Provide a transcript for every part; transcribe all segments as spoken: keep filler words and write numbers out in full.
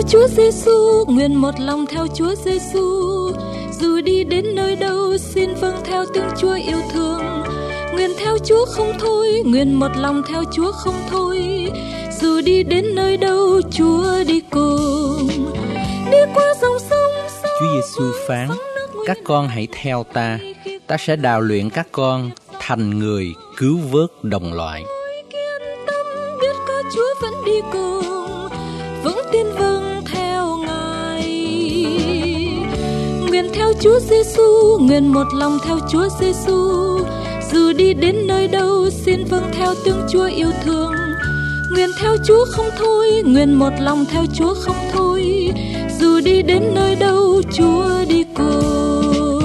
Chúa Giêsu, nguyện một lòng theo Chúa Giêsu. Dù đi đến nơi đâu, xin vâng theo tiếng Chúa yêu thương. Nguyện theo Chúa không thôi, nguyện một lòng theo Chúa không thôi. Dù đi đến nơi đâu, Chúa đi cùng. Đi qua dòng sông, Chúa Giêsu phán: các con hãy theo ta, ta sẽ đào luyện các con thành người cứu vớt đồng loại. Biết có Chúa vẫn đi cùng, vững tin vâng theo Ngài. Nguyện theo Chúa Giêsu, nguyện một lòng theo Chúa Giêsu. Dù đi đến nơi đâu, xin vâng theo tiếng Chúa yêu thương. Nguyện theo Chúa không thôi, nguyện một lòng theo Chúa không thôi. Dù đi đến nơi đâu, Chúa đi cùng.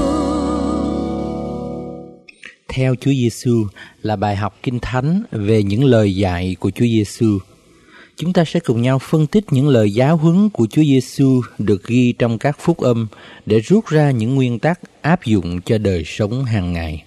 Theo Chúa Giêsu là bài học Kinh Thánh về những lời dạy của Chúa Giêsu. Chúng ta sẽ cùng nhau phân tích những lời giáo huấn của Chúa Giêsu được ghi trong các phúc âm để rút ra những nguyên tắc áp dụng cho đời sống hàng ngày.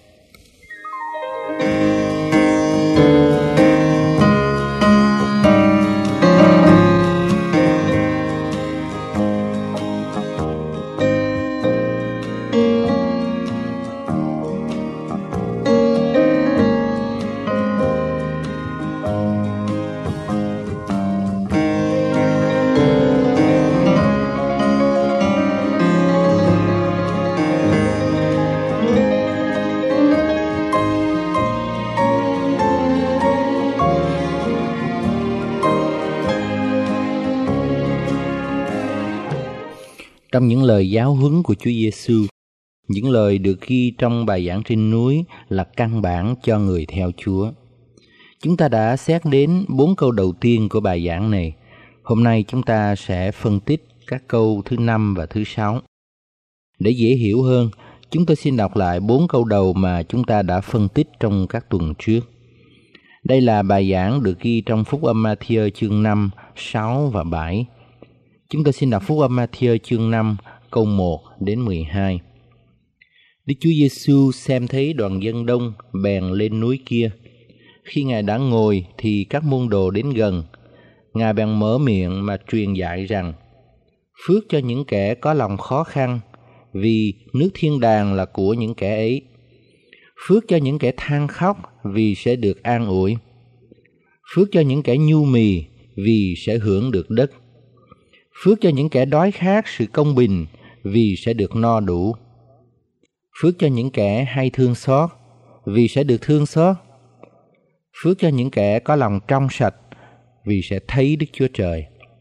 Trong những lời giáo huấn của Chúa Giêsu, những lời được ghi trong bài giảng trên núi là căn bản cho người theo Chúa. Chúng ta đã xét đến bốn câu đầu tiên của bài giảng này. Hôm nay chúng ta sẽ phân tích các câu thứ năm và thứ sáu. Để dễ hiểu hơn, chúng tôi xin đọc lại bốn câu đầu mà chúng ta đã phân tích trong các tuần trước. Đây là bài giảng được ghi trong Phúc âm Ma-thi-ơ chương năm, sáu và bảy. Chúng tôi xin đọc Phúc âm Ma-thi-ơ chương năm, câu một đến mười hai. Đức Chúa Giêsu xem thấy đoàn dân đông bèn lên núi kia. Khi Ngài đã ngồi thì các môn đồ đến gần. Ngài bèn mở miệng mà truyền dạy rằng: phước cho những kẻ có lòng khó khăn, vì nước thiên đàng là của những kẻ ấy. Phước cho những kẻ than khóc, vì sẽ được an ủi. Phước cho những kẻ nhu mì, vì sẽ hưởng được đất. Phước cho những kẻ đói khát sự công bình, vì sẽ được no đủ. Phước cho những kẻ hay thương xót, vì sẽ được thương xót. Phước cho những kẻ có lòng trong sạch, vì sẽ thấy Đức Chúa Trời.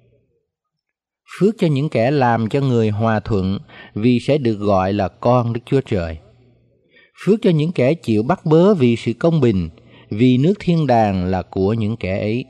Phước cho những kẻ làm cho người hòa thuận, vì sẽ được gọi là con Đức Chúa Trời. Phước cho những kẻ chịu bắt bớ vì sự công bình, vì nước thiên đàng là của những kẻ ấy.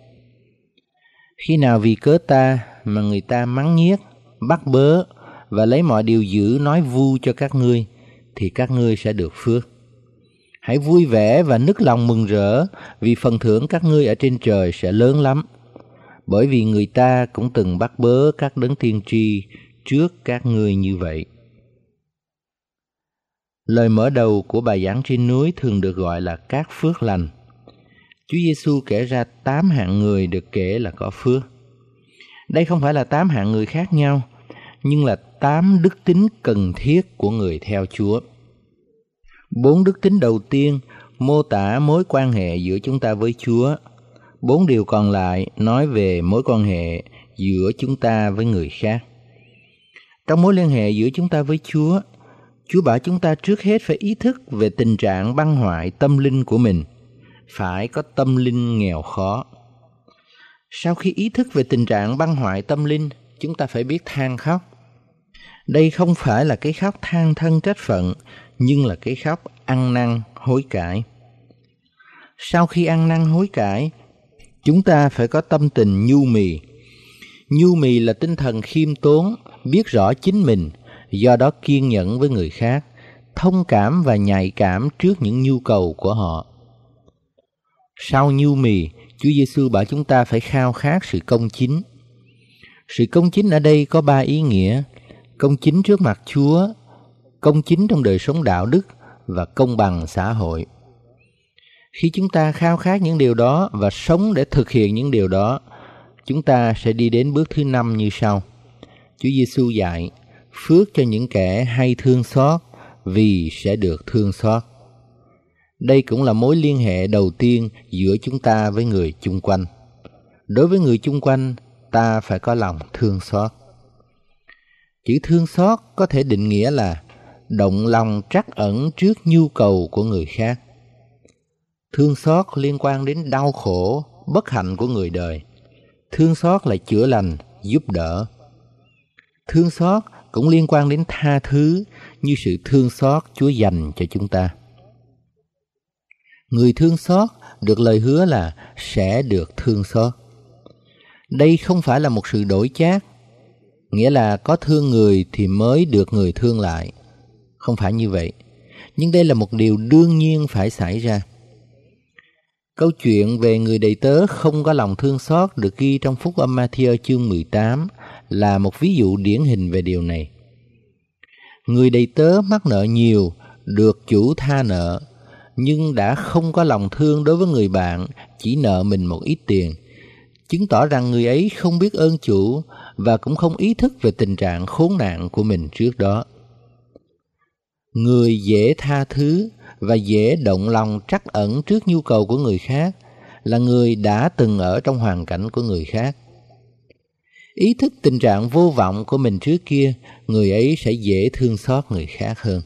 Khi nào vì cớ ta mà người ta mắng nhiếc, bắt bớ và lấy mọi điều dữ nói vu cho các ngươi, thì các ngươi sẽ được phước. Hãy vui vẻ và nức lòng mừng rỡ, vì phần thưởng các ngươi ở trên trời sẽ lớn lắm. Bởi vì người ta cũng từng bắt bớ các đấng tiên tri trước các ngươi như vậy. Lời mở đầu của bài giảng trên núi thường được gọi là các phước lành. Chúa Giêsu kể ra tám hạng người được kể là có phước. Đây không phải là tám hạng người khác nhau, nhưng là tám đức tính cần thiết của người theo Chúa. Bốn đức tính đầu tiên mô tả mối quan hệ giữa chúng ta với Chúa. Bốn điều còn lại nói về mối quan hệ giữa chúng ta với người khác. Trong mối liên hệ giữa chúng ta với Chúa, Chúa bảo chúng ta trước hết phải ý thức về tình trạng băng hoại tâm linh của mình, phải có tâm linh nghèo khó. Sau khi ý thức về tình trạng băng hoại tâm linh, chúng ta phải biết than khóc. Đây không phải là cái khóc than thân trách phận, nhưng là cái khóc ăn năn hối cải. Sau khi ăn năn hối cải, chúng ta phải có tâm tình nhu mì. Nhu mì là tinh thần khiêm tốn, biết rõ chính mình, do đó kiên nhẫn với người khác, thông cảm và nhạy cảm trước những nhu cầu của họ. Sau nhu mì, Chúa Giêsu bảo chúng ta phải khao khát sự công chính. Sự công chính ở đây có ba ý nghĩa: công chính trước mặt Chúa, công chính trong đời sống đạo đức và công bằng xã hội. Khi chúng ta khao khát những điều đó và sống để thực hiện những điều đó, chúng ta sẽ đi đến bước thứ năm như sau. Chúa Giêsu dạy, phước cho những kẻ hay thương xót vì sẽ được thương xót. Đây cũng là mối liên hệ đầu tiên giữa chúng ta với người chung quanh. Đối với người chung quanh, ta phải có lòng thương xót. Chữ thương xót có thể định nghĩa là động lòng trắc ẩn trước nhu cầu của người khác. Thương xót liên quan đến đau khổ, bất hạnh của người đời. Thương xót là chữa lành, giúp đỡ. Thương xót cũng liên quan đến tha thứ, như sự thương xót Chúa dành cho chúng ta. Người thương xót được lời hứa là sẽ được thương xót. Đây không phải là một sự đổi chác, nghĩa là có thương người thì mới được người thương lại. Không phải như vậy, nhưng đây là một điều đương nhiên phải xảy ra. Câu chuyện về người đầy tớ không có lòng thương xót được ghi trong Phúc Âm Ma-thi-ơ chương mười tám là một ví dụ điển hình về điều này. Người đầy tớ mắc nợ nhiều, được chủ tha nợ, nhưng đã không có lòng thương đối với người bạn chỉ nợ mình một ít tiền, chứng tỏ rằng người ấy không biết ơn chủ và cũng không ý thức về tình trạng khốn nạn của mình trước đó. Người dễ tha thứ và dễ động lòng trắc ẩn trước nhu cầu của người khác là người đã từng ở trong hoàn cảnh của người khác. Ý thức tình trạng vô vọng của mình trước kia, người ấy sẽ dễ thương xót người khác hơn.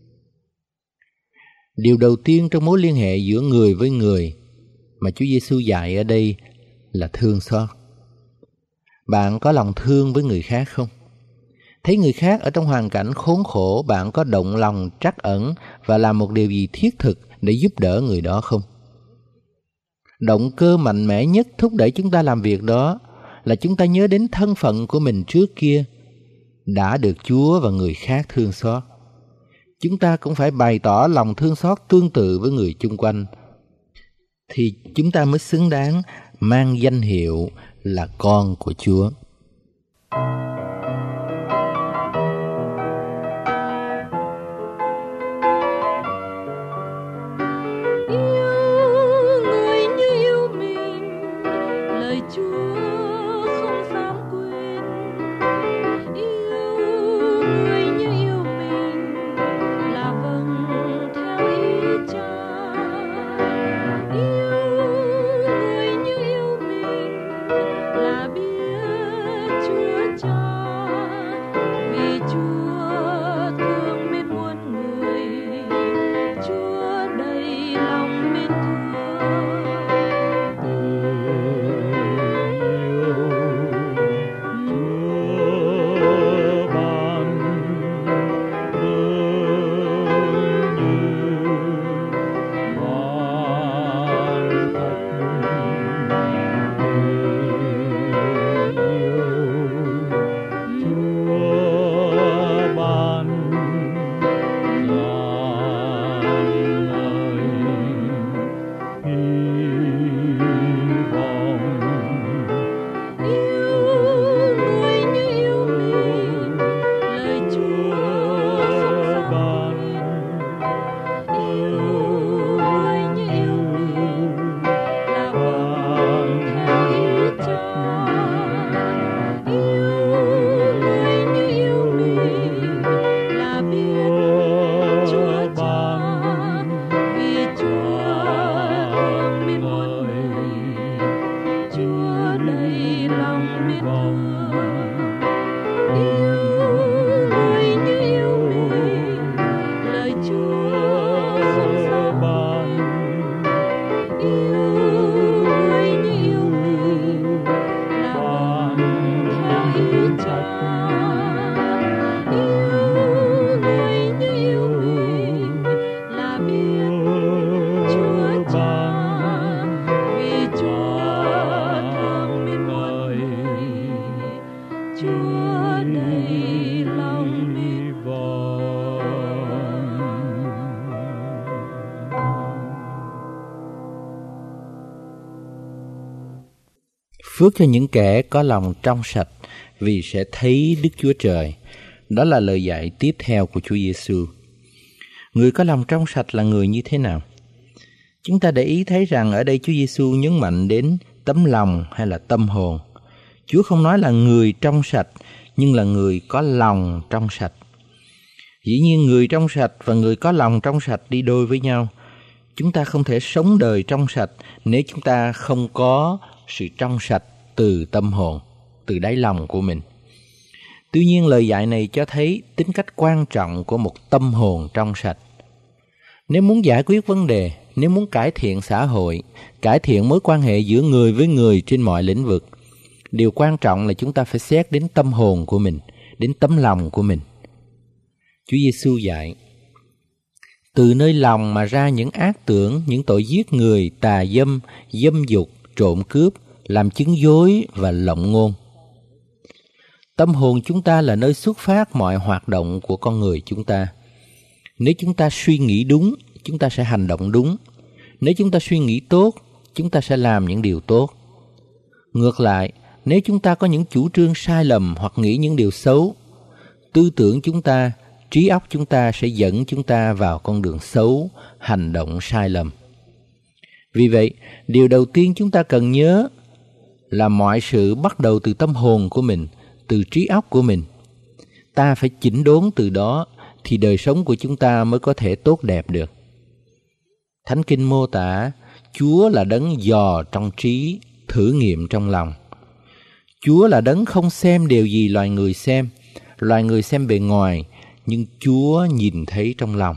Điều đầu tiên trong mối liên hệ giữa người với người mà Chúa Giêsu dạy ở đây là thương xót. Bạn có lòng thương với người khác không? Thấy người khác ở trong hoàn cảnh khốn khổ, bạn có động lòng trắc ẩn và làm một điều gì thiết thực để giúp đỡ người đó không? Động cơ mạnh mẽ nhất thúc đẩy chúng ta làm việc đó là chúng ta nhớ đến thân phận của mình trước kia đã được Chúa và người khác thương xót. Chúng ta cũng phải bày tỏ lòng thương xót tương tự với người chung quanh, thì chúng ta mới xứng đáng mang danh hiệu là con của Chúa. Phước cho những kẻ có lòng trong sạch vì sẽ thấy Đức Chúa Trời. Đó là lời dạy tiếp theo của Chúa Giêsu. Người có lòng trong sạch là người như thế nào? Chúng ta để ý thấy rằng ở đây Chúa Giêsu nhấn mạnh đến tấm lòng hay là tâm hồn. Chúa không nói là người trong sạch, nhưng là người có lòng trong sạch. Dĩ nhiên người trong sạch và người có lòng trong sạch đi đôi với nhau. Chúng ta không thể sống đời trong sạch nếu chúng ta không có sự trong sạch từ tâm hồn, từ đáy lòng của mình. Tuy nhiên lời dạy này cho thấy tính cách quan trọng của một tâm hồn trong sạch. Nếu muốn giải quyết vấn đề, nếu muốn cải thiện xã hội, cải thiện mối quan hệ giữa người với người trên mọi lĩnh vực, điều quan trọng là chúng ta phải xét đến tâm hồn của mình, đến tấm lòng của mình. Chúa Giêsu dạy, từ nơi lòng mà ra những ác tưởng, những tội giết người, tà dâm, dâm dục, trộm cướp, làm chứng dối và lộng ngôn. Tâm hồn chúng ta là nơi xuất phát mọi hoạt động của con người chúng ta. Nếu chúng ta suy nghĩ đúng, chúng ta sẽ hành động đúng. Nếu chúng ta suy nghĩ tốt, chúng ta sẽ làm những điều tốt. Ngược lại, nếu chúng ta có những chủ trương sai lầm hoặc nghĩ những điều xấu, tư tưởng chúng ta, trí óc chúng ta sẽ dẫn chúng ta vào con đường xấu, hành động sai lầm. Vì vậy, điều đầu tiên chúng ta cần nhớ là mọi sự bắt đầu từ tâm hồn của mình, từ trí óc của mình. Ta phải chỉnh đốn từ đó thì đời sống của chúng ta mới có thể tốt đẹp được. Thánh Kinh mô tả Chúa là đấng dò trong trí, thử nghiệm trong lòng. Chúa là đấng không xem điều gì loài người xem. Loài người xem bề ngoài, nhưng Chúa nhìn thấy trong lòng.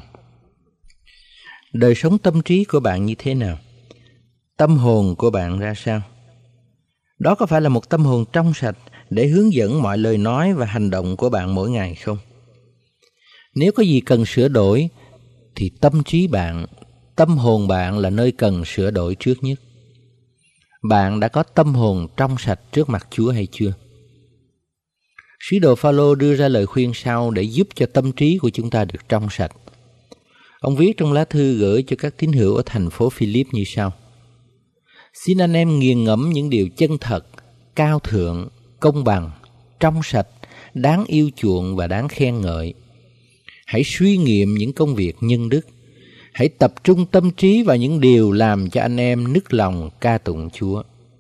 Đời sống tâm trí của bạn như thế nào? Tâm hồn của bạn ra sao? Đó có phải là một tâm hồn trong sạch để hướng dẫn mọi lời nói và hành động của bạn mỗi ngày không? Nếu có gì cần sửa đổi, thì tâm trí bạn, tâm hồn bạn là nơi cần sửa đổi trước nhất. Bạn đã có tâm hồn trong sạch trước mặt Chúa hay chưa? Sứ đồ Phao-lô đưa ra lời khuyên sau để giúp cho tâm trí của chúng ta được trong sạch. Ông viết trong lá thư gửi cho các tín hữu ở thành phố Philip như sau: Xin anh em nghiền ngẫm những điều chân thật, cao thượng, công bằng, trong sạch, đáng yêu chuộng và đáng khen ngợi. Hãy suy nghiệm những công việc nhân đức. Hãy tập trung tâm trí vào những điều làm cho anh em nức lòng ca tụng Chúa.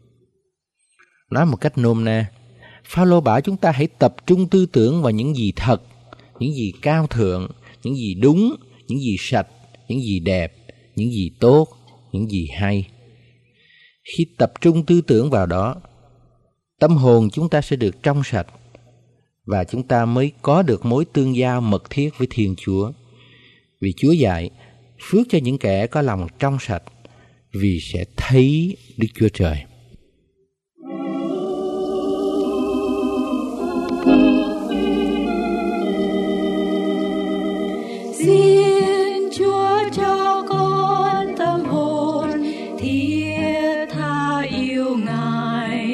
Nói một cách nôm na, Phao-lô bảo chúng ta hãy tập trung tư tưởng vào những gì thật, những gì cao thượng, những gì đúng, những gì sạch, những gì đẹp, những gì tốt, những gì hay. Khi tập trung tư tưởng vào đó, tâm hồn chúng ta sẽ được trong sạch và chúng ta mới có được mối tương giao mật thiết với Thiên Chúa. Vì Chúa dạy, phước cho những kẻ có lòng trong sạch, vì sẽ thấy Đức Chúa Trời. Xin Chúa cho con tâm hồn thiết tha yêu Ngài,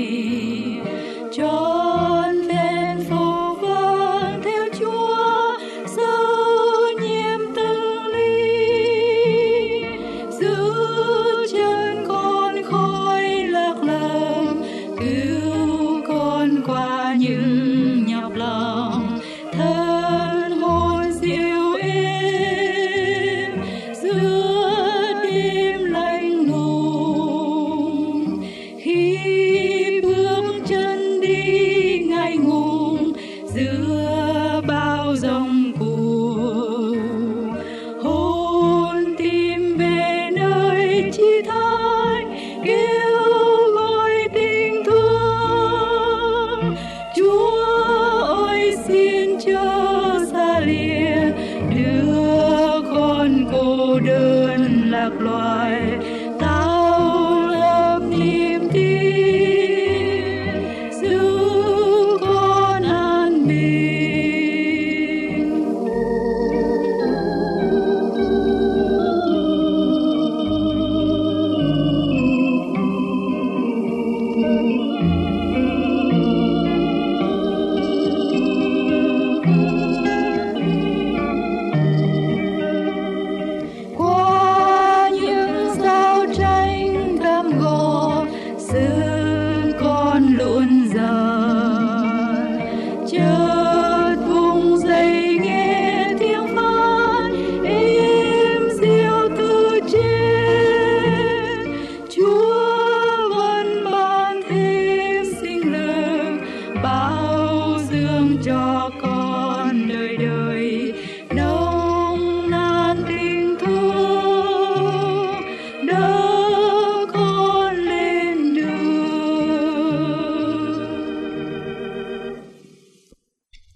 trọn vẹn phục vâng theo Chúa, giữ nhiệm từng ly, giữ chân con khỏi lạc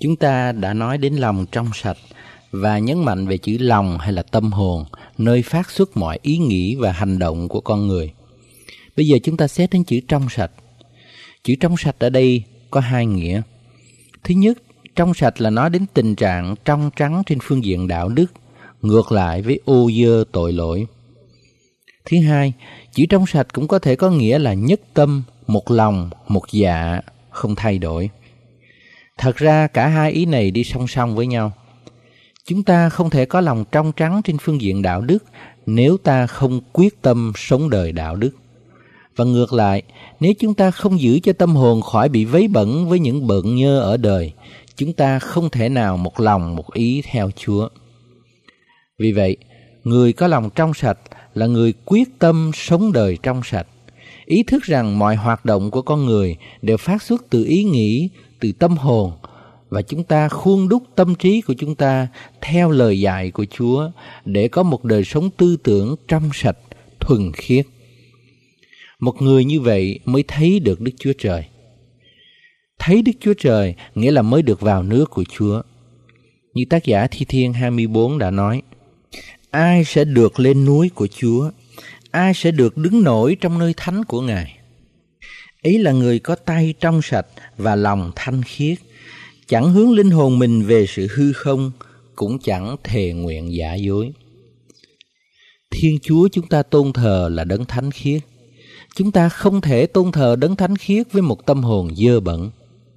Chúng ta đã nói đến lòng trong sạch và nhấn mạnh về chữ lòng hay là tâm hồn, nơi phát xuất mọi ý nghĩ và hành động của con người. Bây giờ chúng ta xét đến chữ trong sạch. Chữ trong sạch ở đây có hai nghĩa. Thứ nhất, trong sạch là nói đến tình trạng trong trắng trên phương diện đạo đức, ngược lại với ô dơ tội lỗi. Thứ hai, chữ trong sạch cũng có thể có nghĩa là nhất tâm, một lòng, một dạ, không thay đổi. Thật ra cả hai ý này đi song song với nhau. Chúng ta không thể có lòng trong trắng trên phương diện đạo đức nếu ta không quyết tâm sống đời đạo đức. Và ngược lại, nếu chúng ta không giữ cho tâm hồn khỏi bị vấy bẩn với những bợn nhơ ở đời, chúng ta không thể nào một lòng một ý theo Chúa. Vì vậy, người có lòng trong sạch là người quyết tâm sống đời trong sạch, ý thức rằng mọi hoạt động của con người đều phát xuất từ ý nghĩ, từ tâm hồn, và chúng ta khuôn đúc tâm trí của chúng ta theo lời dạy của Chúa để có một đời sống tư tưởng trong sạch, thuần khiết. Một người như vậy mới thấy được Đức Chúa Trời. Thấy Đức Chúa Trời nghĩa là mới được vào nước của Chúa. Như tác giả Thi Thiên hai mươi bốn đã nói, ai sẽ được lên núi của Chúa? Ai sẽ được đứng nổi trong nơi thánh của Ngài? Ấy là người có tay trong sạch và lòng thanh khiết, chẳng hướng linh hồn mình về sự hư không, cũng chẳng thề nguyện giả dối. Thiên Chúa chúng ta tôn thờ là đấng thánh khiết. Chúng ta không thể tôn thờ đấng thánh khiết với một tâm hồn dơ bẩn.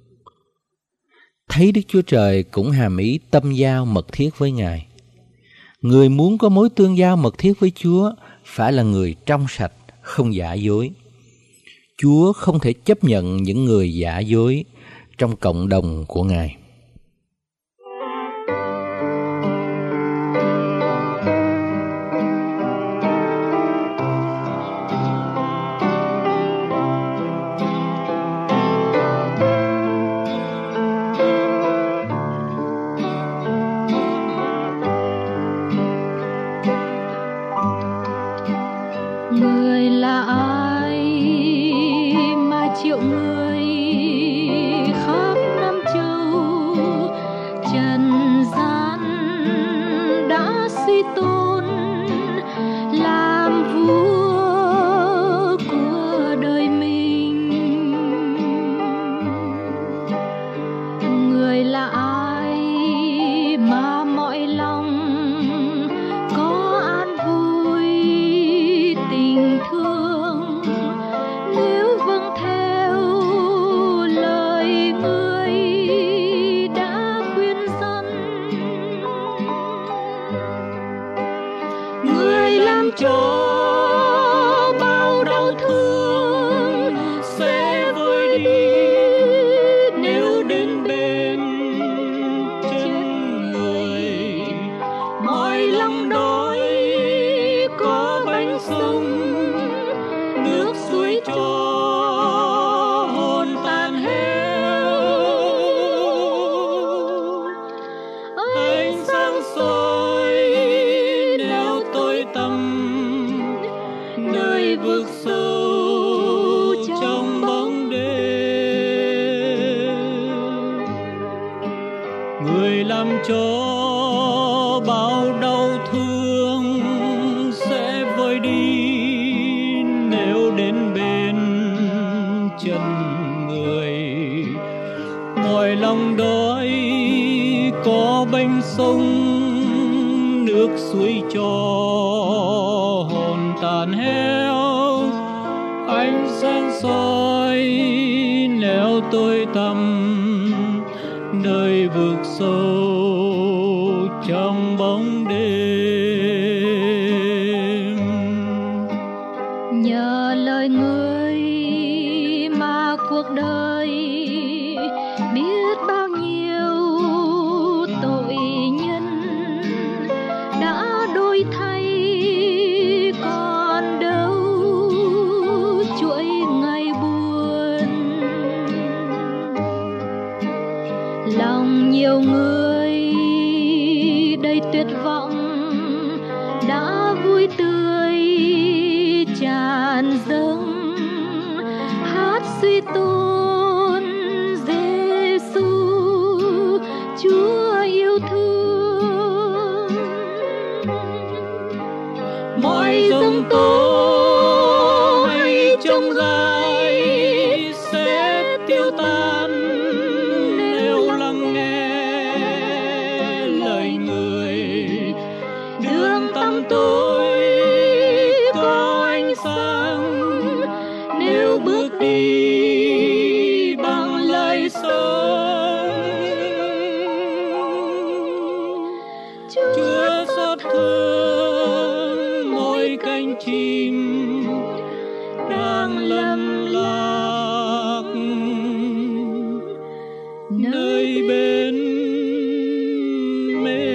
Thấy Đức Chúa Trời cũng hàm ý tâm giao mật thiết với Ngài. Người muốn có mối tương giao mật thiết với Chúa phải là người trong sạch, không giả dối. Chúa không thể chấp nhận những người giả dối trong cộng đồng của Ngài. Người là ai mà triệu người khắp năm châu, trần gian đã suy tôn làm vua của đời mình. Người là ai mà mọi lòng có an vui tình thương, nếu vâng theo lời người đã khuyên dân. Người làm cho bao đau thương sẽ vơi đi nếu đến bên chân người. Mọi lòng đói có bánh sống, nước suối cho hồn tan héo. Ánh sáng soi nẻo tối tăm, nơi vực sâu trong bóng đêm. Người làm cho bao đau thương sẽ vơi đi nếu đến bên chân người. Mọi lòng đói có bánh sống, nước suối cho hồn tàn héo. Ánh sáng soi nẻo tối tăm, nơi vực sâu trong bóng đêm. Nhờ lời người mà cuộc đời biết bao nhiêu tội nhân đã đổi thay, còn đâu chuỗi ngày buồn. Lòng nhiều người đầy tuyệt vọng đã vui tươi tràn dâng, hát suy tôn Giêsu mọi giông tố hay trong gai sẽ tiêu tan nếu lắng nghe lời người. Đường tăm tối có ánh sáng nếu bước đi bằng lời sống. Chúa xót thương mỗi cánh chim đang lăn lạc nơi bên mê.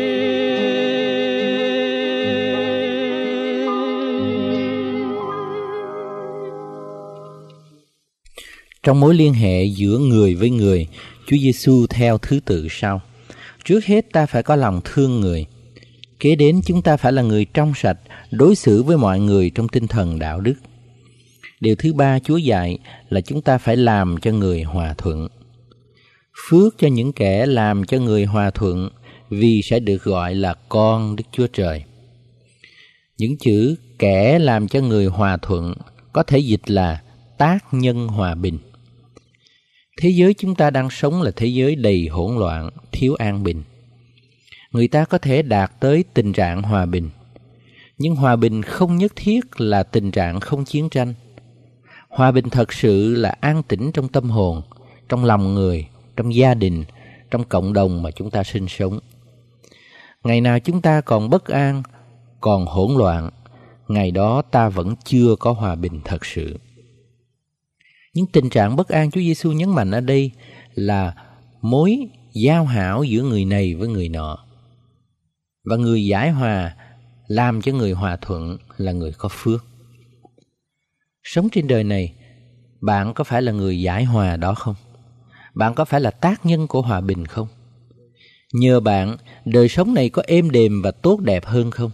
Trong mối liên hệ giữa người với người, Chúa Giêsu theo thứ tự sau. Trước hết ta phải có lòng thương người. Kế đến chúng ta phải là người trong sạch, đối xử với mọi người trong tinh thần đạo đức. Điều thứ ba Chúa dạy là chúng ta phải làm cho người hòa thuận. Phước cho những kẻ làm cho người hòa thuận, vì sẽ được gọi là con Đức Chúa Trời. Những chữ kẻ làm cho người hòa thuận có thể dịch là tác nhân hòa bình. Thế giới chúng ta đang sống là thế giới đầy hỗn loạn, thiếu an bình. Người ta có thể đạt tới tình trạng hòa bình, nhưng hòa bình không nhất thiết là tình trạng không chiến tranh. Hòa bình thật sự là an tĩnh trong tâm hồn, trong lòng người, trong gia đình, trong cộng đồng mà chúng ta sinh sống. Ngày nào chúng ta còn bất an, còn hỗn loạn, ngày đó ta vẫn chưa có hòa bình thật sự. Những tình trạng bất an Chúa Giêsu nhấn mạnh ở đây là mối giao hảo giữa người này với người nọ. Và người giải hòa làm cho người hòa thuận là người có phước. Sống trên đời này, bạn có phải là người giải hòa đó không? Bạn có phải là tác nhân của hòa bình không? Nhờ bạn, đời sống này có êm đềm và tốt đẹp hơn không?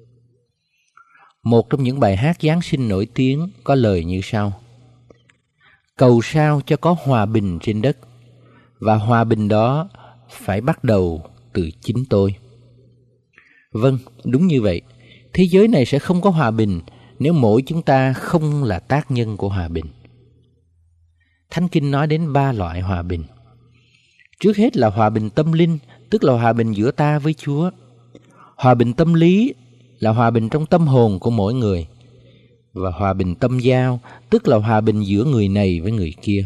Một trong những bài hát Giáng sinh nổi tiếng có lời như sau: cầu sao cho có hòa bình trên đất, và hòa bình đó phải bắt đầu từ chính tôi. Vâng, đúng như vậy. Thế giới này sẽ không có hòa bình nếu mỗi chúng ta không là tác nhân của hòa bình. Thánh Kinh nói đến ba loại hòa bình. Trước hết là hòa bình tâm linh, tức là hòa bình giữa ta với Chúa. Hòa bình tâm lý là hòa bình trong tâm hồn của mỗi người. Và hòa bình tâm giao, tức là hòa bình giữa người này với người kia.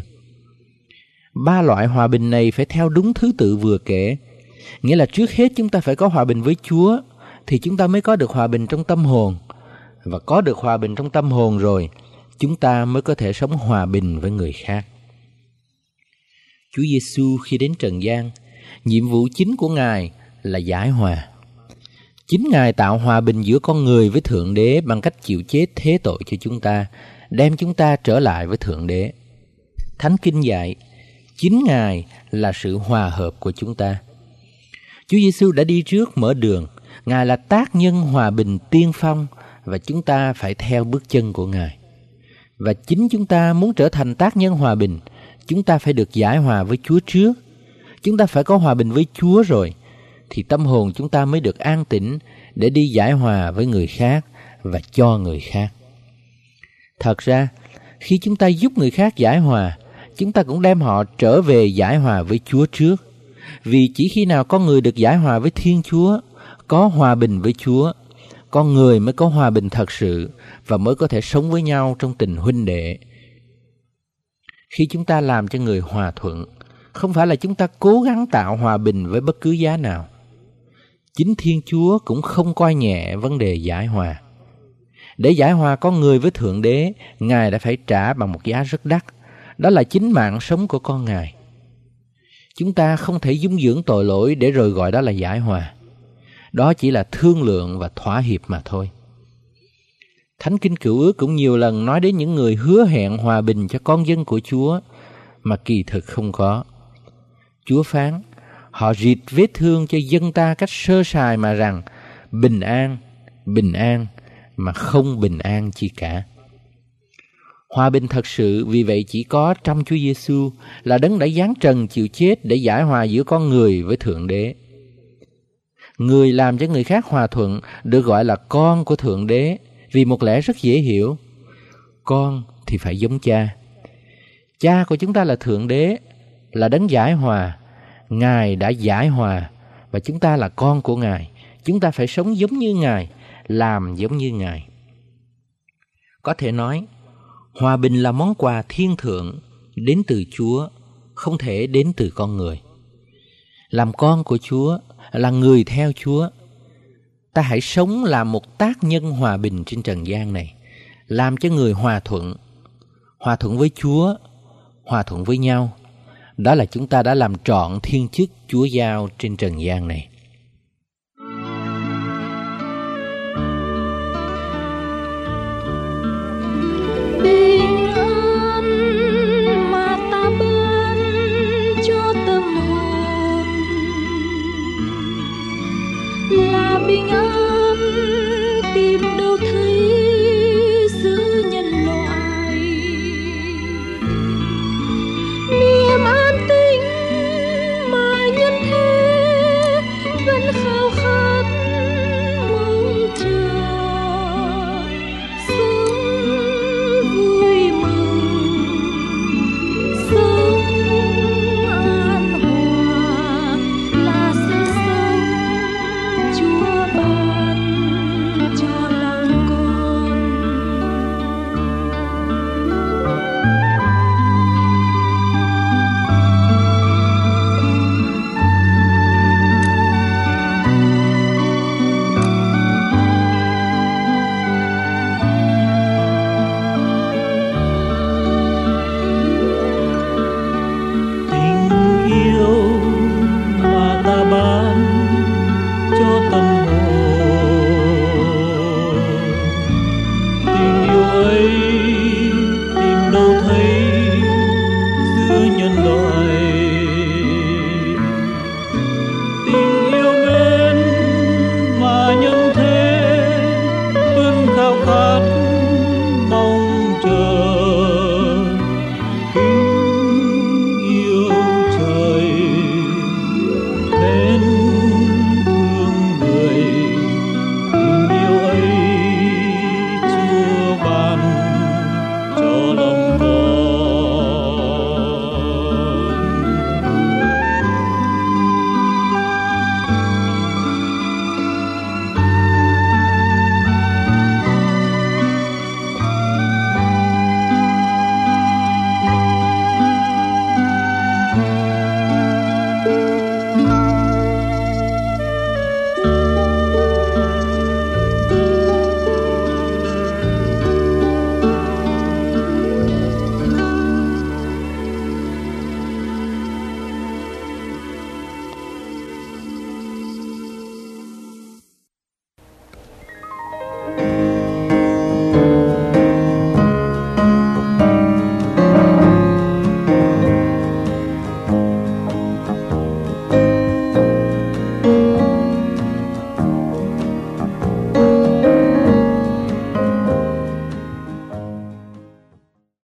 Ba loại hòa bình này phải theo đúng thứ tự vừa kể. Nghĩa là trước hết chúng ta phải có hòa bình với Chúa, thì chúng ta mới có được hòa bình trong tâm hồn. Và có được hòa bình trong tâm hồn rồi, chúng ta mới có thể sống hòa bình với người khác. Chúa Giêsu khi đến trần gian, nhiệm vụ chính của Ngài là giải hòa. Chính Ngài tạo hòa bình giữa con người với Thượng Đế bằng cách chịu chết thế tội cho chúng ta, đem chúng ta trở lại với Thượng Đế. Thánh Kinh dạy, chính Ngài là sự hòa hợp của chúng ta. Chúa Giêsu đã đi trước mở đường, Ngài là tác nhân hòa bình tiên phong và chúng ta phải theo bước chân của Ngài. Và chính chúng ta muốn trở thành tác nhân hòa bình, chúng ta phải được giải hòa với Chúa trước. Chúng ta phải có hòa bình với Chúa rồi, thì tâm hồn chúng ta mới được an tĩnh để đi giải hòa với người khác và cho người khác. Thật ra, khi chúng ta giúp người khác giải hòa, chúng ta cũng đem họ trở về giải hòa với Chúa trước. Vì chỉ khi nào con người được giải hòa với Thiên Chúa, có hòa bình với Chúa, con người mới có hòa bình thật sự và mới có thể sống với nhau trong tình huynh đệ. Khi chúng ta làm cho người hòa thuận, không phải là chúng ta cố gắng tạo hòa bình với bất cứ giá nào. Chính Thiên Chúa cũng không coi nhẹ vấn đề giải hòa. Để giải hòa con người với Thượng Đế, Ngài đã phải trả bằng một giá rất đắt. Đó là chính mạng sống của con Ngài. Chúng ta không thể dung dưỡng tội lỗi để rồi gọi đó là giải hòa. Đó chỉ là thương lượng và thỏa hiệp mà thôi. Thánh Kinh Cựu Ước cũng nhiều lần nói đến những người hứa hẹn hòa bình cho con dân của Chúa mà kỳ thực không có. Chúa phán, họ rịt vết thương cho dân ta cách sơ sài mà rằng bình an, bình an mà không bình an chi cả. Hòa bình thật sự vì vậy chỉ có trong Chúa Giêsu là đấng đã giáng trần chịu chết để giải hòa giữa con người với Thượng Đế. Người làm cho người khác hòa thuận được gọi là con của Thượng Đế, vì một lẽ rất dễ hiểu. Con thì phải giống cha. Cha của chúng ta là Thượng Đế, là đấng giải hòa. Ngài đã giải hòa và chúng ta là con của Ngài. Chúng ta phải sống giống như Ngài, làm giống như Ngài. Có thể nói, hòa bình là món quà thiên thượng đến từ Chúa, không thể đến từ con người. Làm con của Chúa, là người theo Chúa, ta hãy sống làm một tác nhân hòa bình trên trần gian này, làm cho người hòa thuận, hòa thuận với Chúa, hòa thuận với nhau. Đó là chúng ta đã làm trọn thiên chức Chúa giao trên trần gian này.